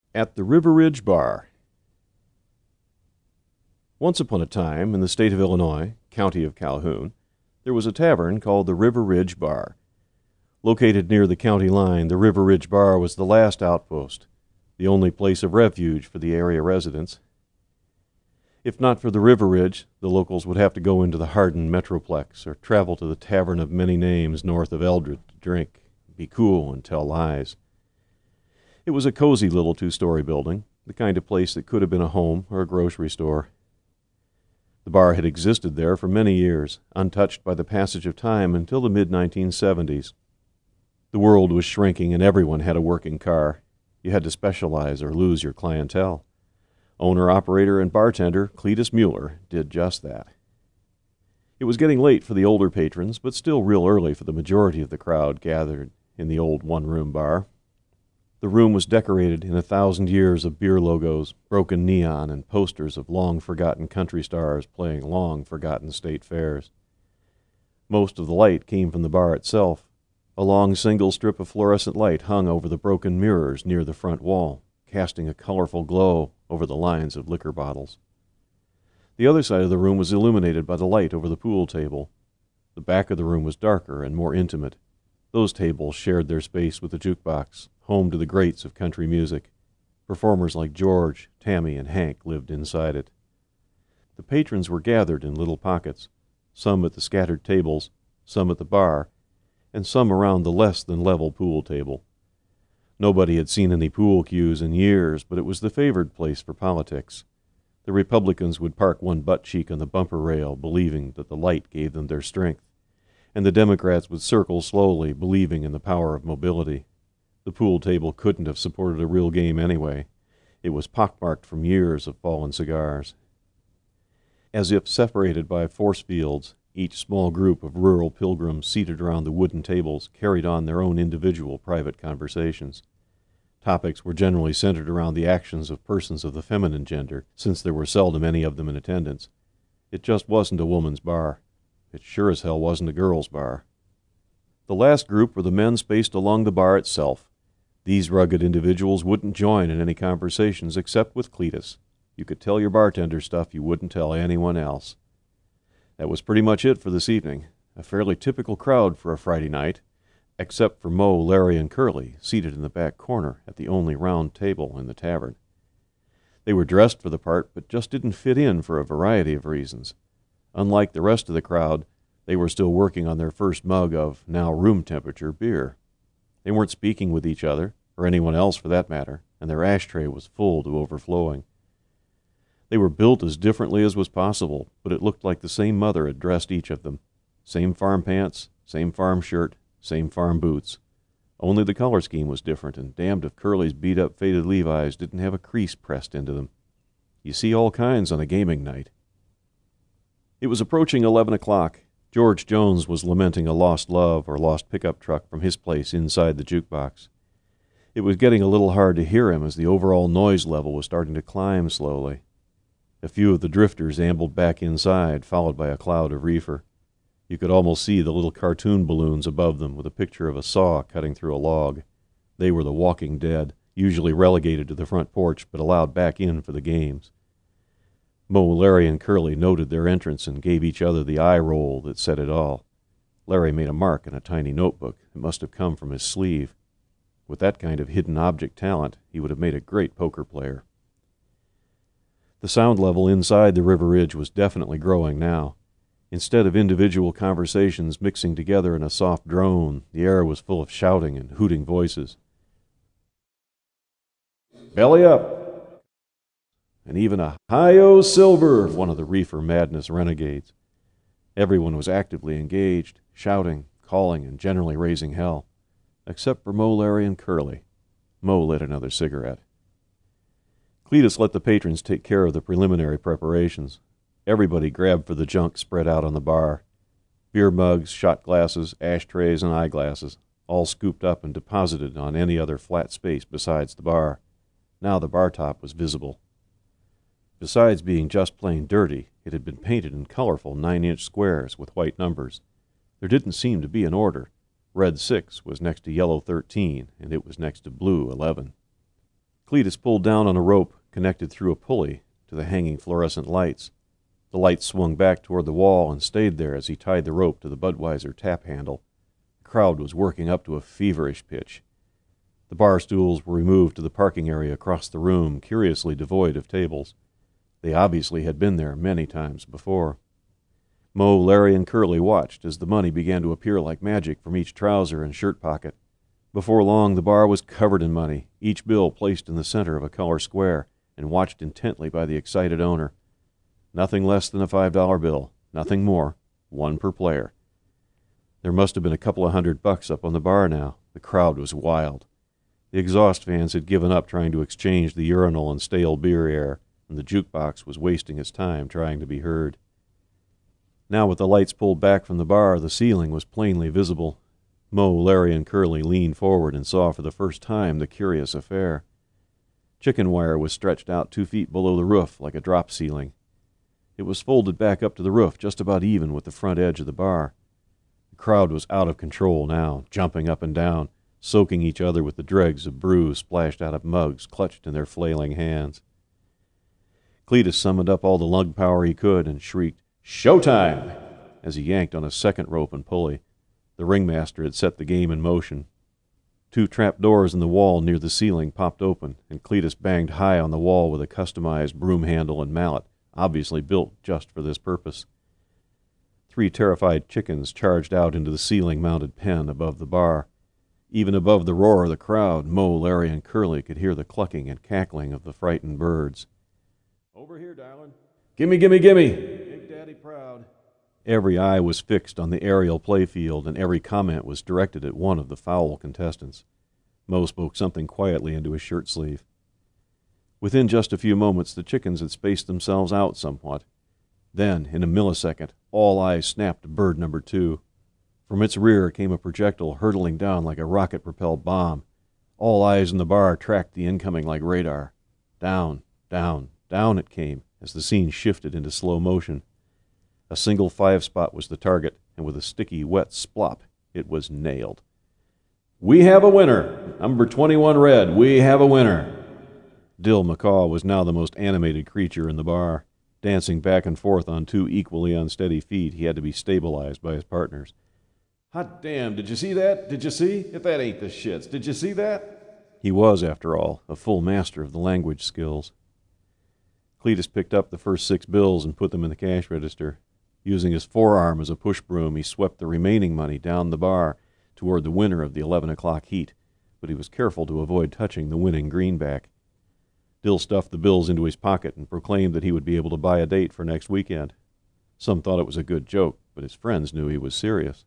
At the River Ridge Bar. Once upon a time, in the state of Illinois, county of Calhoun, there was a tavern called the River Ridge Bar. Located near the county line, the River Ridge Bar was the last outpost, the only place of refuge for the area residents. If not for the River Ridge, the locals would have to go into the hardened metroplex or travel to the Tavern of Many Names north of Eldred to drink, be cool, and tell lies. It was a cozy little two-story building, the kind of place that could have been a home or a grocery store. The bar had existed there for many years, untouched by the passage of time until the mid-1970s. The world was shrinking and everyone had a working car. You had to specialize or lose your clientele. Owner-operator and bartender Cletus Mueller did just that. It was getting late for the older patrons, but still real early for the majority of the crowd gathered in the old one-room bar. The room was decorated in 1,000 years of beer logos, broken neon, and posters of long-forgotten country stars playing long-forgotten state fairs. Most of the light came from the bar itself. A long single strip of fluorescent light hung over the broken mirrors near the front wall, casting a colorful glow over the lines of liquor bottles. The other side of the room was illuminated by the light over the pool table. The back of the room was darker and more intimate. Those tables shared their space with the jukebox, home to the greats of country music. Performers like George, Tammy, and Hank lived inside it. The patrons were gathered in little pockets, some at the scattered tables, some at the bar, and some around the less-than-level pool table. Nobody had seen any pool cues in years, but it was the favored place for politics. The Republicans would park one butt cheek on the bumper rail, believing that the light gave them their strength, and the Democrats would circle slowly, believing in the power of mobility. The pool table couldn't have supported a real game anyway. It was pockmarked from years of fallen cigars. As if separated by force fields, each small group of rural pilgrims seated around the wooden tables carried on their own individual private conversations. Topics were generally centered around the actions of persons of the feminine gender, since there were seldom any of them in attendance. It just wasn't a woman's bar. It sure as hell wasn't a girl's bar. The last group were the men spaced along the bar itself. These rugged individuals wouldn't join in any conversations except with Cletus. You could tell your bartender stuff you wouldn't tell anyone else. That was pretty much it for this evening. A fairly typical crowd for a Friday night, except for Mo, Larry, and Curly, seated in the back corner at the only round table in the tavern. They were dressed for the part, but just didn't fit in for a variety of reasons. Unlike the rest of the crowd, they were still working on their first mug of, now room-temperature, beer. They weren't speaking with each other, or anyone else for that matter, and their ashtray was full to overflowing. They were built as differently as was possible, but it looked like the same mother had dressed each of them. Same farm pants, same farm shirt, same farm boots. Only the color scheme was different, and damned if Curly's beat-up faded Levi's didn't have a crease pressed into them. You see all kinds on a gaming night. It was approaching 11 o'clock. George Jones was lamenting a lost love or lost pickup truck from his place inside the jukebox. It was getting a little hard to hear him as the overall noise level was starting to climb slowly. A few of the drifters ambled back inside, followed by a cloud of reefer. You could almost see the little cartoon balloons above them with a picture of a saw cutting through a log. They were the Walking Dead, usually relegated to the front porch but allowed back in for the games. Mo, Larry, and Curly noted their entrance and gave each other the eye roll that said it all. Larry made a mark in a tiny notebook. It must have come from his sleeve. With that kind of hidden object talent, he would have made a great poker player. The sound level inside the River Ridge was definitely growing now. Instead of individual conversations mixing together in a soft drone, the air was full of shouting and hooting voices. "Belly up!" And even a "Hi-yo, Silver!" of one of the reefer madness renegades. Everyone was actively engaged, shouting, calling, and generally raising hell. Except for Mo, Larry, and Curly. Mo lit another cigarette. Cletus let the patrons take care of the preliminary preparations. Everybody grabbed for the junk spread out on the bar. Beer mugs, shot glasses, ashtrays, and eyeglasses, all scooped up and deposited on any other flat space besides the bar. Now the bar top was visible. Besides being just plain dirty, it had been painted in colorful 9-inch squares with white numbers. There didn't seem to be an order. Red 6 was next to yellow 13, and it was next to blue 11. Cletus pulled down on a rope connected through a pulley to the hanging fluorescent lights. The lights swung back toward the wall and stayed there as he tied the rope to the Budweiser tap handle. The crowd was working up to a feverish pitch. The bar stools were removed to the parking area across the room, curiously devoid of tables. They obviously had been there many times before. Mo, Larry, and Curly watched as the money began to appear like magic from each trouser and shirt pocket. Before long, the bar was covered in money, each bill placed in the center of a color square and watched intently by the excited owner. Nothing less than a $5 bill, nothing more, one per player. There must have been a couple of $100 up on the bar now. The crowd was wild. The exhaust fans had given up trying to exchange the urinal and stale beer air, and the jukebox was wasting its time trying to be heard. Now, with the lights pulled back from the bar, the ceiling was plainly visible. Mo, Larry, and Curly leaned forward and saw for the first time the curious affair. Chicken wire was stretched out 2 feet below the roof like a drop ceiling. It was folded back up to the roof just about even with the front edge of the bar. The crowd was out of control now, jumping up and down, soaking each other with the dregs of brew splashed out of mugs clutched in their flailing hands. Cletus summoned up all the lug power he could and shrieked, "Showtime!" as he yanked on a second rope and pulley. The ringmaster had set the game in motion. 2 trap doors in the wall near the ceiling popped open, and Cletus banged high on the wall with a customized broom handle and mallet, obviously built just for this purpose. 3 terrified chickens charged out into the ceiling-mounted pen above the bar. Even above the roar of the crowd, Mo, Larry, and Curly could hear the clucking and cackling of the frightened birds. "Over here, darling. Gimme, gimme, gimme. Big Daddy proud." Every eye was fixed on the aerial playfield, and every comment was directed at one of the foul contestants. Mo spoke something quietly into his shirt sleeve. Within just a few moments, the chickens had spaced themselves out somewhat. Then, in a millisecond, all eyes snapped to bird number 2. From its rear came a projectile hurtling down like a rocket-propelled bomb. All eyes in the bar tracked the incoming like radar. Down, down, down it came as the scene shifted into slow motion. A single 5-spot was the target, and with a sticky, wet splop, it was nailed. "We have a winner! Number 21 red, we have a winner!" Dill McCaw was now the most animated creature in the bar. Dancing back and forth on 2 equally unsteady feet, he had to be stabilized by his partners. "Hot damn, did you see that? Did you see? If that ain't the shits, did you see that?" He was, after all, a full master of the language skills. Cletus picked up the first 6 bills and put them in the cash register. Using his forearm as a push broom, he swept the remaining money down the bar toward the winner of the 11 o'clock heat, but he was careful to avoid touching the winning greenback. Dill stuffed the bills into his pocket and proclaimed that he would be able to buy a date for next weekend. Some thought it was a good joke, but his friends knew he was serious.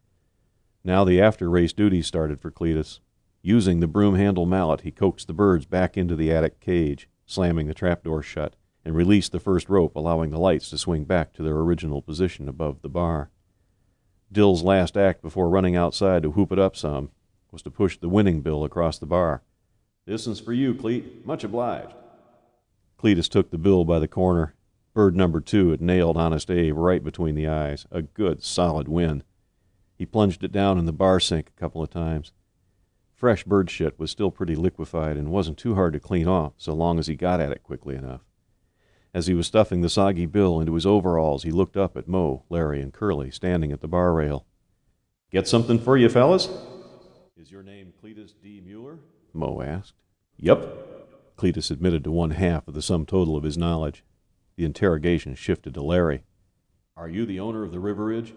Now the after-race duties started for Cletus. Using the broom-handle mallet, he coaxed the birds back into the attic cage, slamming the trapdoor shut, and released the first rope, allowing the lights to swing back to their original position above the bar. Dill's last act before running outside to whoop it up some was to push the winning bill across the bar. "This one's for you, Cleet. Much obliged." Cletus took the bill by the corner. Bird number 2 had nailed Honest Abe right between the eyes. A good, solid win. He plunged it down in the bar sink a couple of times. Fresh bird shit was still pretty liquefied and wasn't too hard to clean off so long as he got at it quickly enough. As he was stuffing the soggy bill into his overalls, he looked up at Mo, Larry, and Curly standing at the bar rail. "Get something for you, fellas?" "Is your name Cletus D. Mueller?" Mo asked. "Yup." Cletus admitted to 1/2 of the sum total of his knowledge. The interrogation shifted to Larry. "Are you the owner of the River Ridge?"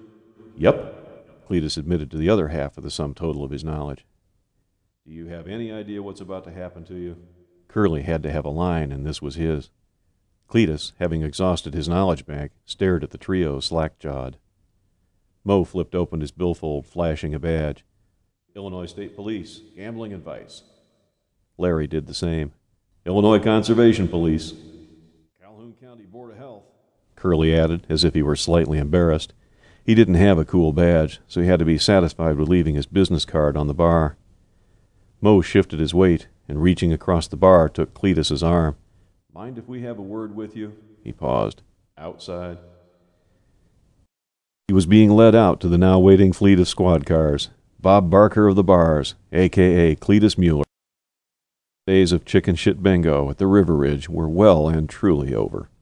"Yup." Cletus admitted to the other half of the sum total of his knowledge. "Do you have any idea what's about to happen to you?" Curly had to have a line, and this was his. Cletus, having exhausted his knowledge bank, stared at the trio slack-jawed. Mo flipped open his billfold, flashing a badge. "Illinois State Police, Gambling Advice." Larry did the same. "Illinois Conservation Police." "Calhoun County Board of Health," Curly added, as if he were slightly embarrassed. He didn't have a cool badge, so he had to be satisfied with leaving his business card on the bar. Mo shifted his weight, and reaching across the bar, took Cletus's arm. "Mind if we have a word with you?" He paused. "Outside?" He was being led out to the now waiting fleet of squad cars. Bob Barker of the bars, a.k.a. Cletus Mueller. Days of chicken shit bingo at the River Ridge were well and truly over.